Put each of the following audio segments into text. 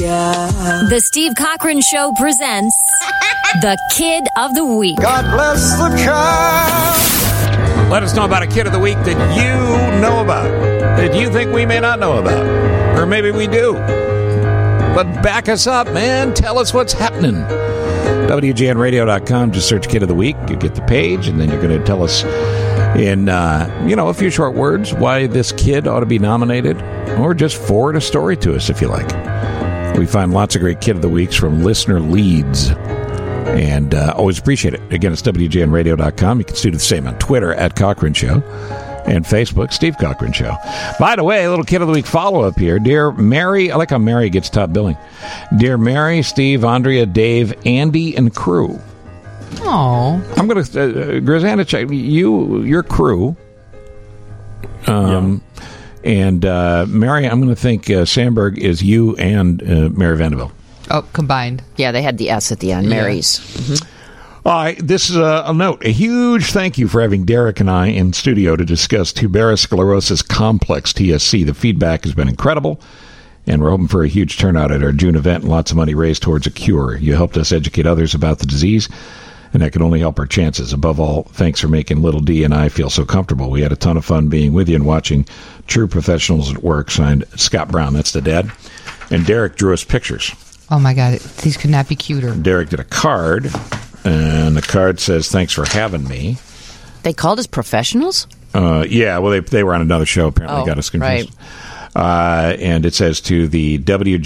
The Steve Cochran Show presents the Kid of the Week. God bless the child. Let us know about a Kid of the Week that you know about, that you think we may not know about, or maybe we do. But back us up, man. Tell us what's happening. WGNradio.com. Just search Kid of the Week. You get the page, and then you're going to tell us in, a few short words why this kid ought to be nominated, or just forward a story to us if you like. We find lots of great Kid of the Weeks from listener leads, and always appreciate it. Again, it's WGNradio.com. You can do the same on Twitter at Cochran Show, and Facebook, Steve Cochran Show. By the way, a little Kid of the Week follow-up here. Dear Mary, I like how Mary gets top billing. Dear Mary, Steve, Andrea, Dave, Andy, and crew. Oh, I'm going to, Grizana, check your crew. And Mary, I'm going to think Sandberg is you and Mary Vanderbilt. Oh, combined. Yeah, they had the S at the end, Mary's. Mm-hmm. All right, this is a note. A huge thank you for having Derek and I in studio to discuss tuberous sclerosis complex, TSC. The feedback has been incredible, and we're hoping for a huge turnout at our June event and lots of money raised towards a cure. You helped us educate others about the disease, and that can only help our chances. Above all, thanks for making Little D and I feel so comfortable. We had a ton of fun being with you and watching true professionals at work. Signed, Scott Brown. That's the dad. And Derek drew us pictures. Oh, my God. These could not be cuter. Derek did a card, and the card says, thanks for having me. They called us professionals? Yeah, well, they were on another show, apparently. Got us confused. Right. And it says to the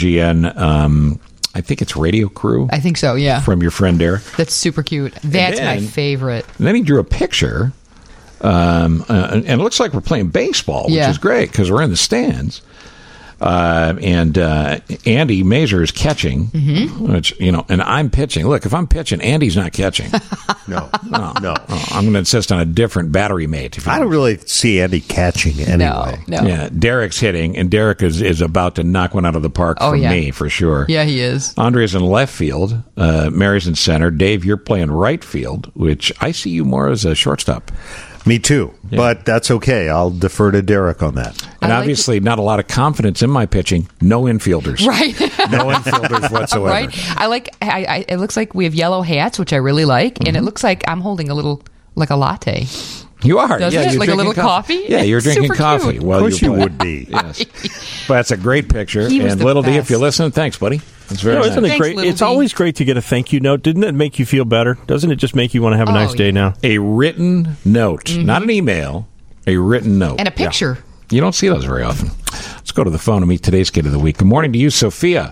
WGN, I think it's radio crew. I think so, yeah. From your friend Derek. That's super cute. That's my favorite. And then he drew a picture, and it looks like we're playing baseball, which is great because we're in the stands. And Andy Mazur is catching, which, and I'm pitching. Look, if I'm pitching, Andy's not catching. No. I'm going to insist on a different battery mate. I don't really see Andy catching anyway. No. Yeah, Derek's hitting, and Derek is about to knock one out of the park for me, for sure. Yeah, he is. Andrea's in left field. Mary's in center. Dave, you're playing right field, which I see you more as a shortstop. Me too, but that's okay. I'll defer to Derek on that. And obviously not a lot of confidence in my pitching. No infielders. Right. No infielders whatsoever. Right. It looks like we have yellow hats, which I really like, and it looks like I'm holding a little, like a latte. You are. Doesn't it? Like a little coffee? Yeah, you're drinking super coffee. Cute. Well, of course you would be. Yes. But that's a great picture. And Little D, if you're listening, thanks, buddy. It's very nice. Isn't it great? It's always great to get a thank you note. Didn't it make you feel better? Doesn't it just make you want to have a nice day now? A written note, not an email, a written note. And a picture. Yeah. You don't see those very often. Let's go to the phone and meet today's Kid of the Week. Good morning to you, Sophia.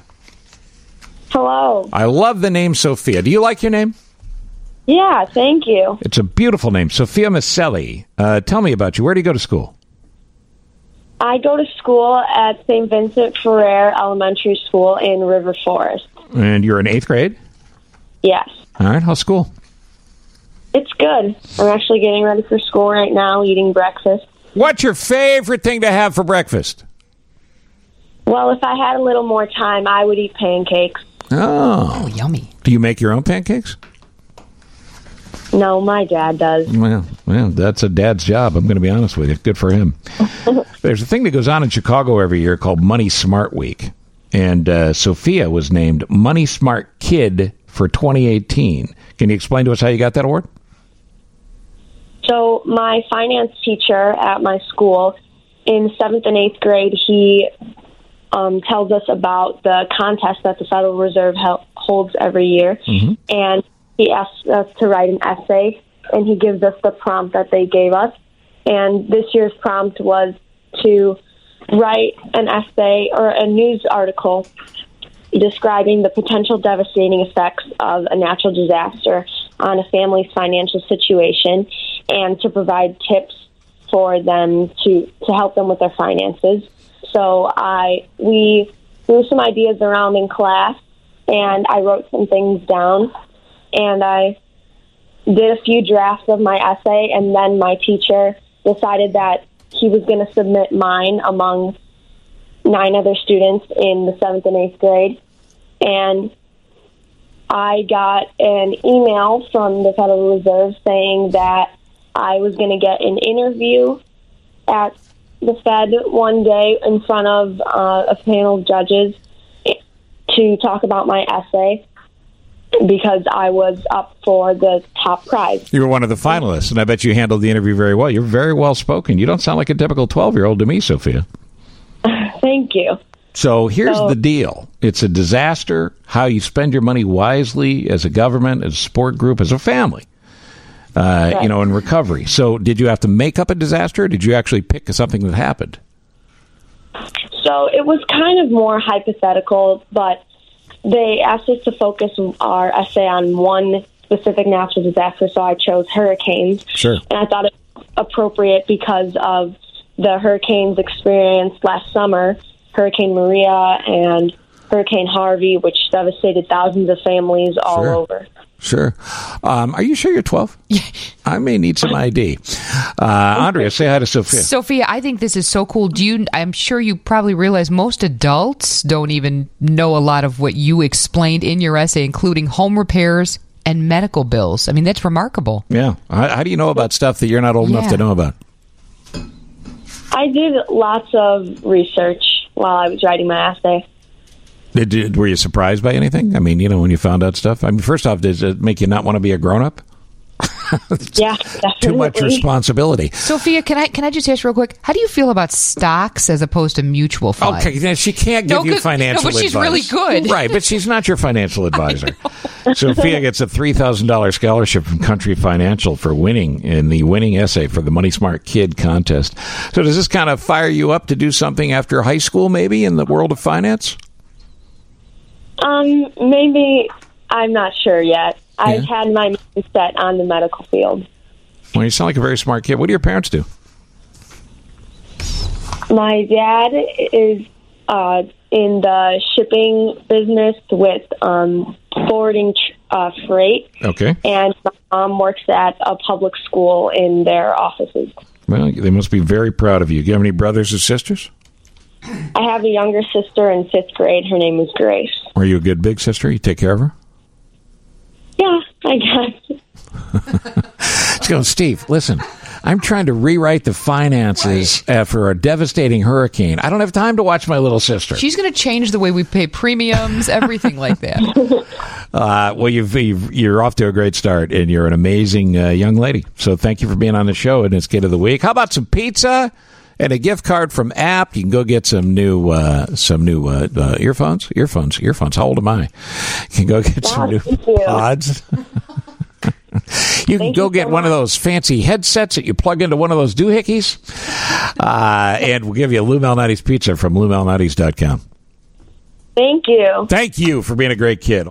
Hello. I love the name Sophia. Do you like your name? Yeah, thank you. It's a beautiful name, Sophia Maselli. Tell me about you. Where do you go to school? I go to school at St. Vincent Ferrer Elementary School in River Forest. And you're in 8th grade? Yes. All right, how's school? It's good. I'm actually getting ready for school right now, eating breakfast. What's your favorite thing to have for breakfast? Well, if I had a little more time, I would eat pancakes. Oh, yummy. Do you make your own pancakes? No, my dad does. Well, that's a dad's job. I'm going to be honest with you. Good for him. There's a thing that goes on in Chicago every year called Money Smart Week. And Sophia was named Money Smart Kid for 2018. Can you explain to us how you got that award? So my finance teacher at my school in 7th and 8th grade, he tells us about the contest that the Federal Reserve holds every year. And he asks us to write an essay, and he gives us the prompt that they gave us. And this year's prompt was to write an essay or a news article describing the potential devastating effects of a natural disaster on a family's financial situation and to provide tips for them to help them with their finances. So we threw some ideas around in class, and I wrote some things down, and I did a few drafts of my essay, and then my teacher decided that he was going to submit mine among 9 other students in the 7th and 8th grade. And I got an email from the Federal Reserve saying that I was going to get an interview at the Fed one day in front of a panel of judges to talk about my essay because I was up for the top prize. You were one of the finalists, and I bet you handled the interview very well. You're very well spoken. You don't sound like a typical 12-year-old to me, Sophia. Thank you. So here's the deal. It's a disaster. How you spend your money wisely as a government, as a support group, as a family, in recovery. So did you have to make up a disaster, or did you actually pick something that happened? So it was kind of more hypothetical, but they asked us to focus our essay on one specific natural disaster, so I chose hurricanes. Sure. And I thought it was appropriate because of the hurricanes experienced last summer, Hurricane Maria and Hurricane Harvey, which devastated thousands of families all over. Sure. Are you sure you're 12? Yeah. I may need some ID. Andrea, say hi to Sophia. Sophia, I think this is so cool. I'm sure you probably realize most adults don't even know a lot of what you explained in your essay, including home repairs and medical bills. I mean, that's remarkable. Yeah. How do you know about stuff that you're not old enough to know about? I did lots of research while I was writing my essay. Were you surprised by anything? I mean, when you found out stuff? I mean, first off, does it make you not want to be a grown-up? Yeah, definitely. Too much responsibility. Sophia, can I just ask real quick? How do you feel about stocks as opposed to mutual funds? Okay, she can't give you financial advice. No, but she's really good. Right, but she's not your financial advisor. Sophia gets a $3,000 scholarship from Country Financial for winning in the winning essay for the Money Smart Kid contest. So does this kind of fire you up to do something after high school, maybe, in the world of finance? Maybe. I'm not sure yet. Yeah. I've had my mind set on the medical field. Well, you sound like a very smart kid. What do your parents do? My dad is in the shipping business with forwarding freight. Okay. And my mom works at a public school in their offices. Well, they must be very proud of you. Do you have any brothers or sisters? I have a younger sister in 5th grade. Her name is Grace. Are you a good big sister? You take care of her? Yeah, I guess. Let's go, Steve. Listen, I'm trying to rewrite the finances after a devastating hurricane. I don't have time to watch my little sister. She's going to change the way we pay premiums, everything like that. Well, you're off to a great start, and you're an amazing young lady. So thank you for being on the show, and it's Kid of the Week. How about some pizza and a gift card from Apt? You can go get some new earphones. How old am I? You can go get some new pods. You can go get one of those fancy headsets that you plug into one of those doohickeys. And we'll give you a Lou Malnati's pizza from LouMalnati's.com. Thank you. Thank you for being a great kid.